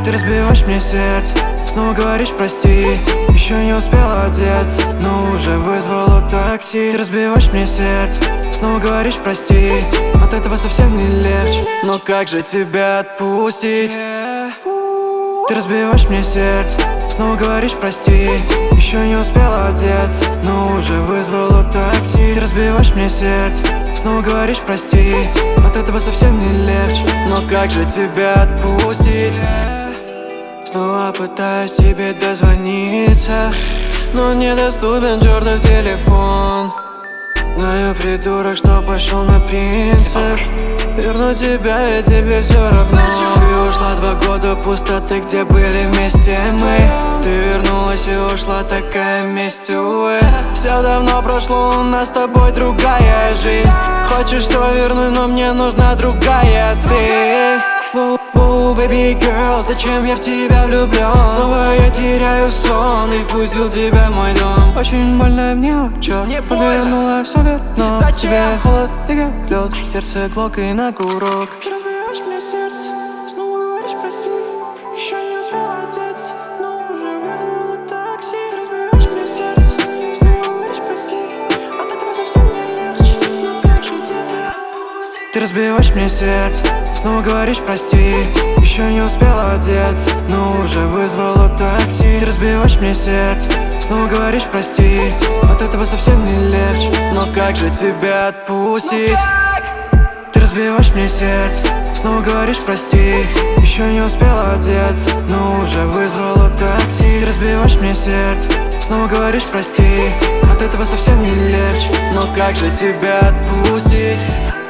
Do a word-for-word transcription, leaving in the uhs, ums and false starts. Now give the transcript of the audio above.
Ты разбиваешь мне сердце, снова говоришь прости. Еще не успела одеться, но уже вызвала такси. Ты разбиваешь мне сердце, снова говоришь прости. От этого совсем не легче, но как же тебя отпустить? Ты разбиваешь мне сердце, снова говоришь прости. Еще не успела одеться, но уже вызвала такси. Ты разбиваешь мне сердце, снова говоришь прости. От этого совсем не легче, но как же тебя отпустить? Снова пытаюсь тебе дозвониться, но недоступен чертов телефон. Знаю, придурок, что пошел на принцип. Верну тебя, ведь тебе все равно. Ты ушла два года пустоты, где были вместе мы. Ты вернулась и ушла, такая месть, увы. Все давно прошло, у нас с тобой другая жизнь. Хочешь все вернуть, но мне нужна другая ты. Оу, baby girl, зачем я в тебя влюблен? Снова я теряю сон и впустил тебя в мой дом. Очень больно мне, черт, повернула все верно. Тебе холод, ты как лед, сердце глок и на курок. Ты разбиваешь мне сердце, снова говоришь прости. Еще не успела одеться, но уже вызвала такси. Ты разбиваешь мне сердце, снова говоришь прости. От этого совсем не легче, но как же тебя отпустить? Ты разбиваешь мне сердце, снова говоришь прости. Еще не успела одеться, но уже вызвала такси. Ты разбиваешь мне сердце, снова говоришь прости. От этого совсем не легче, но как же тебя отпустить? Ты разбиваешь мне сердце, снова говоришь прости. Еще не успела одеться, но уже вызвала такси. Ты разбиваешь мне сердце, снова говоришь прости. От этого совсем не легче, но как же тебя отпустить?